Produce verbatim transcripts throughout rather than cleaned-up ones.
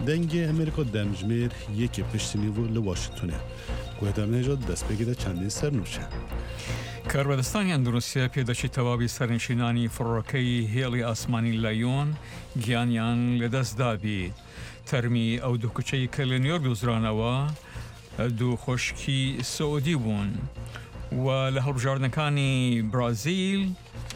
دنگ امریکا دمجمیر یکی پشتینی و لواشنگتونه گوهدار نجات دست بگیده چندین سر نوشه. کاربدستانی اندونوسیا پیداشی توابی سرنشینانی فروکی هیلی آسمانی لایون گیانیان لدست دابید. ترمی او دو کچهی کلینیور دوزرانوا دو خشکی سعودی بون و لحلب جاردنکانی برازیل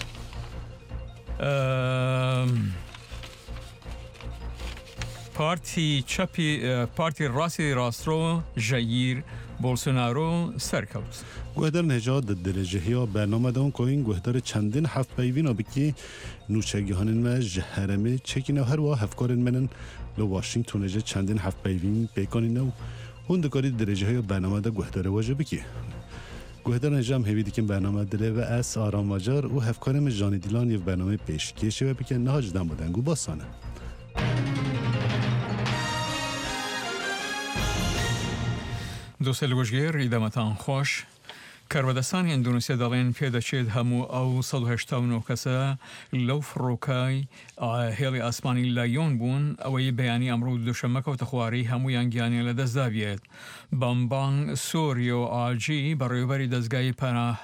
پارتی چپی پارتی راسی راسترو جایر بولسونارو سرکوت. گوهدار نجات درجه ها برنامه دون که این گوهدار چندین هفت بیوین آبی که نوچگی هانن و جهرمه چکین و هر واه هفکارن منن لو واشنگتون جه چندین هفت بیوین بیکنین و هندکاری درجه های برنامه دا گوهدار واجبی که گوهدار نجام هیویدی که برنامه دله و اس آرام واجر و هفکارم جانی دیلان یه برنامه پیشکیشه و بکن نهاج دم بودنگو باسانه. دوستان لوجگر ایدامتان خوش. کاربدستانی اندونوسیا دالین پیداشید همو او صد و هشتاد و نه کسا لو فروکای هیلی آسمانی لایون بون اوی بیانی امرو دوشنبه و تخواری همو یانگیانی لدست داوید. بامبان سوریو آجی برای بری دستگاه پناه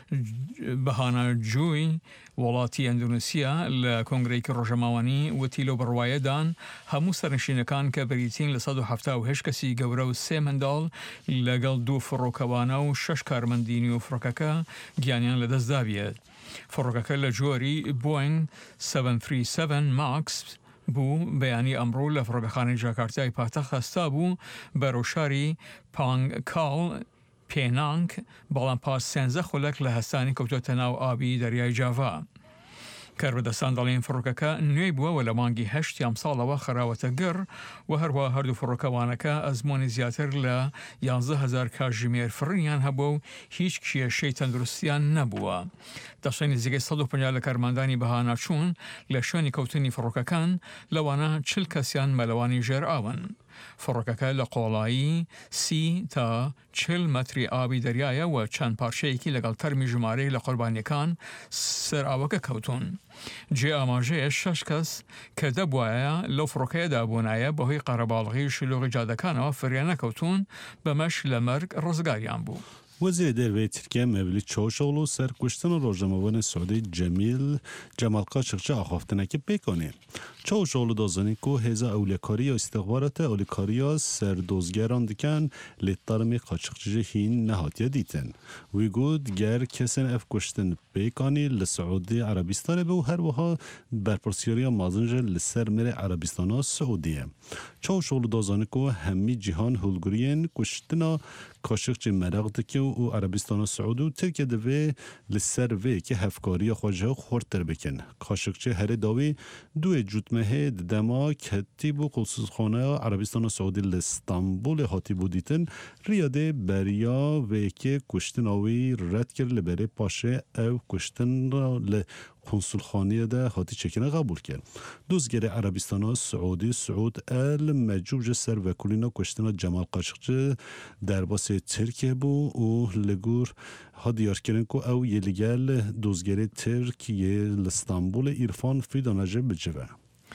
بهانه جوی ولاتی اندونوسیا لکنگره روجماوانی و تیلو بروایه دان همو سرنشینکان که بریتین لصد و هفتاد و هشت کسی گوره و سه مندال لگل دو فروکوانه و شش کارمندینی و فروککا گیانیان لدست داوید. فروککا لجوری بوینگ هفت سه هفت ماکس بو بیانی امرو لفروکخانه جاکارتای پایتخت هستا بو بروشاری پانگ کال پینانک بالان پاس سنزه خلک لحستانی کبتو تناو آبی دریای جاوا. کاربدستان دالین فروککا نوی بوا و لمانگی هشت یام ساله و خراوت گر و هر و هر دو فروکوانکا از مونی زیاتر ل یانزده هزار کاجمیر فرنیان هبو هیچ کشی شیطان درستیان نبوا. داشتنی زیگه صد و پنجاه لکارماندانی بهانه چون لشانی کوتنی فروککان لوانا چل کسیان ملوانی جر آون. فروککا لقولایی سی تا چل متری آبی دریای و چند پارچه که لگل ترمی جماره لقربانیکان سر آوکا کوتون. جی آماجه شش کس که دبوایا لو فروکه دابونایا بهی قربالغی شلوغ جادکان و فریانه کوتون بمش لمرگ رزگاریان بو. وزیر دروی ترکیه مبلی چاوشاولو سر کشتن روزنامه‌نگار سعودی جمیل جمال قاشقچی آخافتنه که بکنه. چاوشاولو دازانی که هزا اولیکاری استخبارات اولیکاری سر دوزگران دکن لیتارمی قاشقچی هین نهاتیه دیتن. وی گود گر کسین اف کشتن بکنی لسعودی عربستان به و هر وها برپرسیاری مازنج لسر مر عربستان سعودیه. چاوشاولو دازانی که همی جهان هولگرین کشتن قاشقچی مرگ دکه و عربستان سعودی و ترکیه دوی لسر وی که هفکاری خواجه خورتر بکن. قاشقچی هر داوی دو جوتمه دما کتیب و قلصوص خانه عربستان سعودی لستانبول هاتی بودیتن ریاده بریا وی که کشتن آوی رد کرد لبره پاشه او کشتن را ل قنصل خانه ده هاتی چکنه قبول کرد. دوزگر عربستان سعودی سعود ال مجوج سر وکولینا کشتن جمال قاشقچی در باس ترکیه بو و لگور ها دیار کردن که او یلیگل دوزگر ترکیه لستانبول ایرفان فیدانجه بجوه.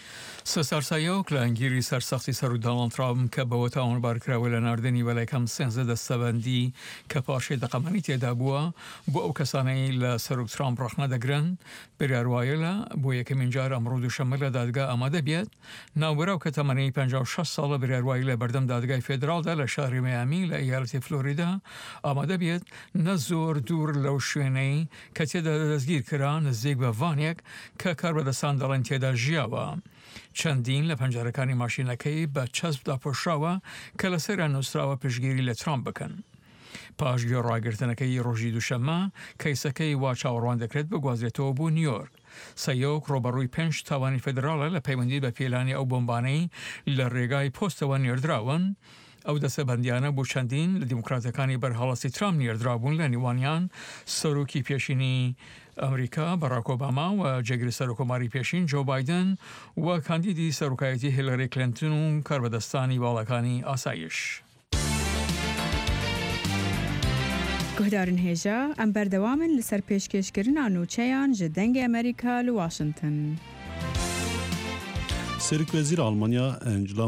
سرسایه کلانگیری سرسختی سر دونالد ترامپ که با تاون برکراول نردنی ولی کم سنزه دستبندی که پارچه دقمانی تیدا بوا با او کسانی لسر ترامپ رخنه دگرن بری اروایلا با یک منجار امرو دوشنبه دادگاه آماده بیاد ناوبراو که تمانی پنجاه و شش سال بری اروایلا بردم دادگاه فدرال ده لشهر میامی لایالت فلوریدا آماده بیاد نزور دور لوشونی که تیدا دزگیر کران نزدیک به وانیک که کاربدستان دالن تیدا جیاوا. چندین لپنجارکانی ماشینکی با چسب دا پشاوا که لسر نوستراوا پشگیری لترامپ بکن. پاشگیر راگرتنکی روژی دوشنبه کیسکی و چاوروان دکرد بگوازیتو بو نیویورک. سیوک روبروی پنج توانی فدرال لپیوندی به پیلانی او بمبانی لرگای پست و نیردراون او دست بندیانه بو چندین لدیموکراتکانی بر حالاسی ترامپ نیردرابون لنیوانیان سروکی پیشینی امریکا باراک اوباما و جگری سروکماری پیشین جو بایدن و کاندیدی سروکایتی هیلاری کلینتون و کاربدستانی بالاکانی آسایش. گهدارن هیجا ام بردوامن لسر پیشکشکرین آنوچهان جدنگ امریکا لواشنطن. سرک وزیر آلمانیا انجلا